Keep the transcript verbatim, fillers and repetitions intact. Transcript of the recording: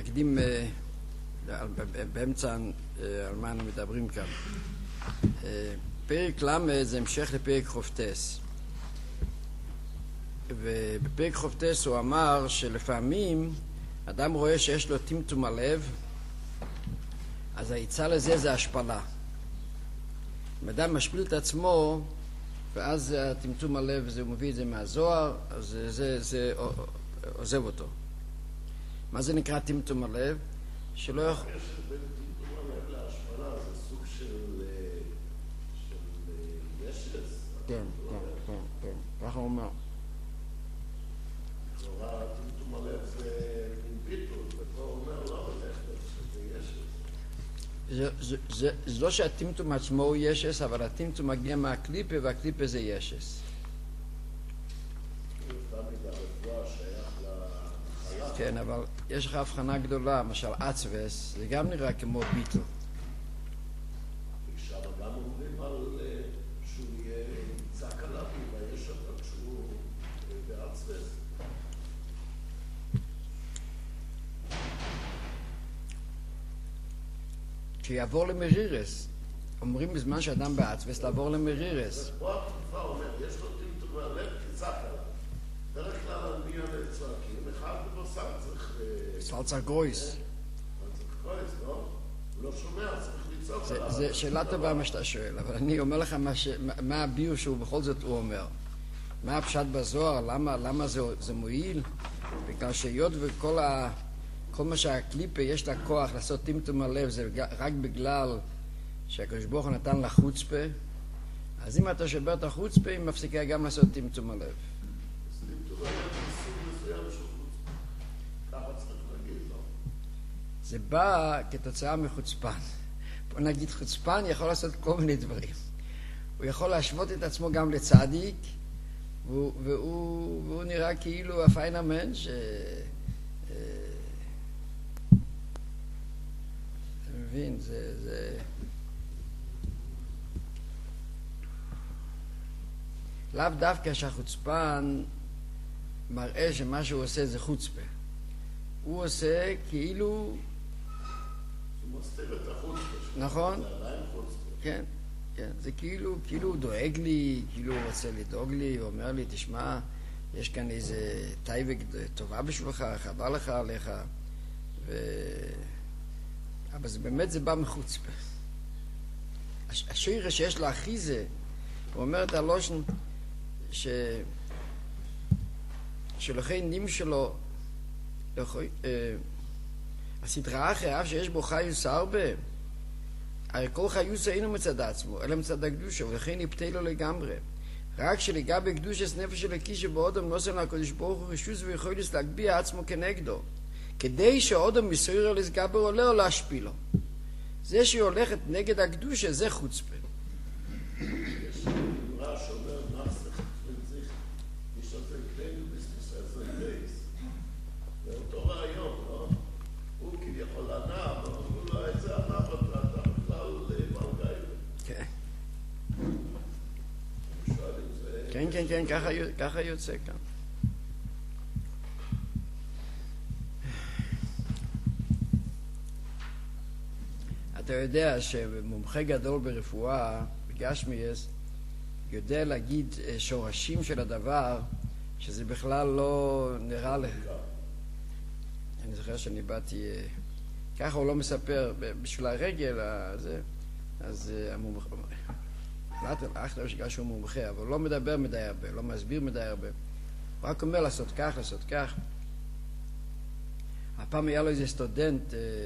נקדים באמצע על מה אנחנו מדברים כאן. פרק ל' זה המשך לפרק חופטס, ובפרק חופטס הוא אמר שלפעמים אדם רואה שיש לו טמטום הלב, אז העיצה לזה זה השפלה. אם אדם משפיל את עצמו ואז טמטום הלב, זה מביא את זה מהזוהר, אז זה, זה, זה עוזב אותו. מה זה נקרא טמטום הלב? שלא יכול... יש בין טמטום הלב להשפלה, זה סוג של ישס? כן, כן, כן, כן, ככה הוא אומר. כלומר, טמטום הלב זה מין ביטול, ופה הוא אומר, לא, זה ישס. זה לא שהטמטום עצמו הוא ישס, אבל הטמטום מגיע מהקליפה, והקליפה זה ישס. כן, אבל יש לך הבחנה גדולה, למשל עצבס, זה גם נראה כמו ביטל. עכשיו גם אומרים על שהוא יהיה צעק עליו, ויש אותו כשהוא בעצבס. שיעבור למרירס. אומרים בזמן שאדם בעצבס לעבור למרירס. פה התקופה אומר, יש לו טמטום הלב כי צעק עליו. דרך כלל על מי עולה צועקים, אחד בבשר צריך... סלצר גרויס. סלצר גרויס, לא? הוא לא שומע, צריך לצעוק עליו. זה שאלה טובה מה שאתה שואל, אבל אני אומר לך מה הביור שהוא בכל זאת הוא אומר. מה הפשט בזוהר, למה זה מועיל? בגלל שהיות וכל ה... כל מה שהקליפה יש לה כוח לעשות טמטום הלב, זה רק בגלל שהקדוש ברוך הוא נתן לה חוצפה. אז אם אתה שובר את החוצפה, היא מפסיקה גם לעשות טמטום הלב. זה בא כתוצאה מחוצפן. בוא נגיד, חוצפן יכול לעשות כל מיני דברים. הוא יכול להשוות את עצמו גם לצדיק, והוא, והוא, והוא נראה כאילו הפיינרמן ש... אתה מבין, זה... זה... לאו דווקא שהחוצפן מראה שמה שהוא עושה זה חוצפה. הוא עושה כאילו... הוא מסתיר את החוצפה. נכון? זה עדיין חוצפה. כן, כן. זה כאילו, כאילו הוא דואג לי, כאילו הוא רוצה לדאוג לי, הוא אומר לי, תשמע, יש כאן איזה טייבה טובה בשבילך, חבל לך עליך, ו... אבל זה באמת זה בא מחוצפה. השיר שיש לו אחיזה, הוא אומר את הלושן, ש... שלכי נים שלו, הסדרה אחרי אף שיש בו חיוס הרבה, הרי כל חיוס אינו מצד עצמו, אלא מצד הקדושה, ולכן יפתה לו לגמרי. רק שלגבי קדושת נפש אלוקי שבאודם נוסן לקדוש ברוך הוא רשוס ויכולת להגביה עצמו כנגדו, כדי שאודם מסויר לסגבר עולה או להשפילו. זה שהיא הולכת נגד הקדושה, זה חוצפה. יש אמרה שאומר נחסך ונזיך, יש עוד אינקלנו בספסס ובייס. זה אותו רעיון, לא? הוא כביכול ענה, אבל הוא לא איזה ענה, אתה בכלל מלגאי. כן. שואלים זה... כן, כן, כן, ככה יוצא כאן. אתה יודע שמומחה גדול ברפואה, בגשמיאס, יודע להגיד שורשים של הדבר, שזה בכלל לא נראה לך. אני זוכר שאני באתי, ככה הוא לא מספר, בשביל הרגל, הזה, אז המומחה, אחלה שגע שהוא מומחה, אבל הוא לא מדבר מדי הרבה, לא מסביר מדי הרבה. הוא רק אומר לעשות כך, לעשות כך. הפעם היה לו איזה סטודנט,